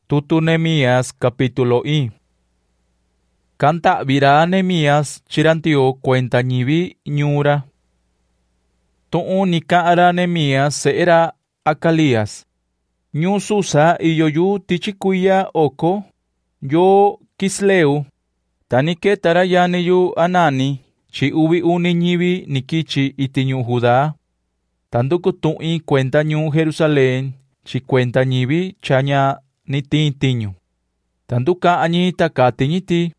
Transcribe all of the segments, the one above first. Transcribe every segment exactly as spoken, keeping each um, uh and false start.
Tutu Nehemías capítulo I. Canta virá Nehemías chirantio cuenta ñivi ñura. Tu'u ni ka'ra Nehemías se'era Acalías. Ñu Susa iyo yu tichikuya oko, yo Kisleu. Tanike tarayani yu Anani, chi ubi uni ñivi nikichi iti ñu Judá. Tanduku tu'i cuenta ñu Jerusalén, chi cuenta ñivi chaña ni tintiñu. Tanduka añi takati ñiti.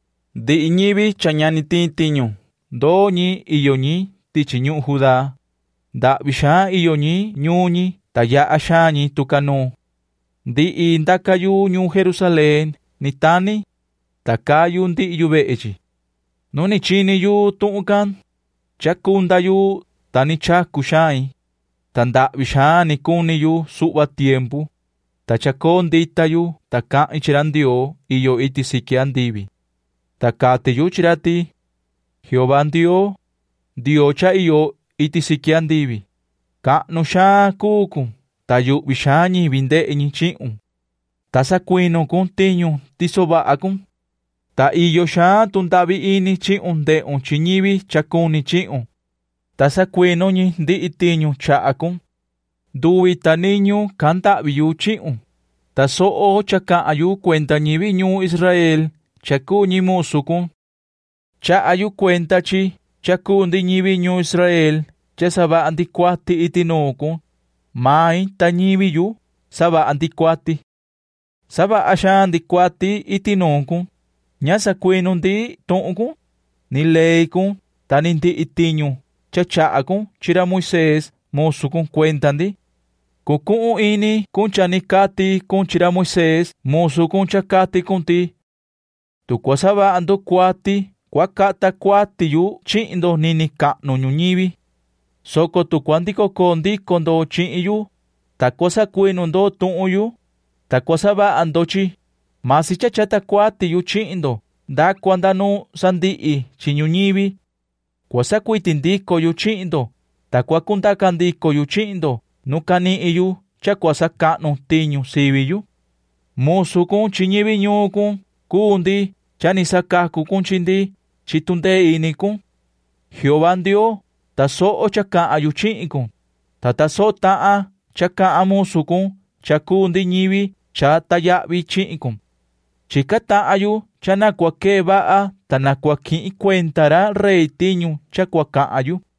Di ñivi chaña ni tintiñu. Do ñi iyo ñi tichi ñu Judá. Da bisha iyo ñi ñuñi taya ashañi tukanu. Di indakayu ñu Jerusalén ni tani. Takayu ndi yu beechi. Nuni chini yu tu'ukan. Chakunda yu tani chaku shai. Tanda bisha ni kuni yu suwa tiempo. Tachakon ditayu taka ichirandio iyo iti sikiandivi. Takate yu chirati. Jehová ndio. Dio cha iyo iti sikiandivi. Ka no sha kuku. Tayu bishañi vinde ñi chi'u. Tasakuino kun tiñu tisoba akun. Ta iyo sha tundavi ini chi'u nde'u chiñivi chakuni chi'u. Tasakuino ñi ndi itiñu cha akun. Duwi ta niñu kantavi yu chi'u. Ta so'o chaka ayu cuenta ñivi ñu Israel chaku ñi musukun. Cha ayu cuenta chi chaku ndi ñivi ñu Israel cha saba antikwati itinukun. Mai ta ñivi yu saba antikwati. Saba asha antikwati itinukun. Nya sakuino ndi tu'ukun. Ni leikun ta ni ndi itiñu cha chaakun chira Moisés musukun cuenta ndi. Kuku'u ini kun chanikati kun chira Moisés musu kun chakati kunti. Tukwa saba ando kwati kwa kata kwati yu chindo nini ka'nu ñuñivi. Soko tukwa ndikoko ndiko ndo chi'i yu. Takwa sakuino ndo tu'u yu. Takwa saba ando chi. Masi chachata kwati yu chindo. Da kwanda nu sandi'i chi ñuñivi. Kwa sakuiti ndiko yu chindo. Takwa kuntaka ndiko yu chindo. Nukani iyu chakwa saka'nu tiñu sivi yu. Musu kun chiñivi ñu kun kundi chani sakaku kun chindi chitunde ini kun. Jehová ndio ta so'o chaka'a yu chi'i kun. Ta ta so ta'a chaka'a musu kun chakundi ñivi cha tayavi chi'i kun. Chika ta'a yu chanakwa ke ba'a tanakwa ki'i cuentara rey tiñu chakwa ka'a yu.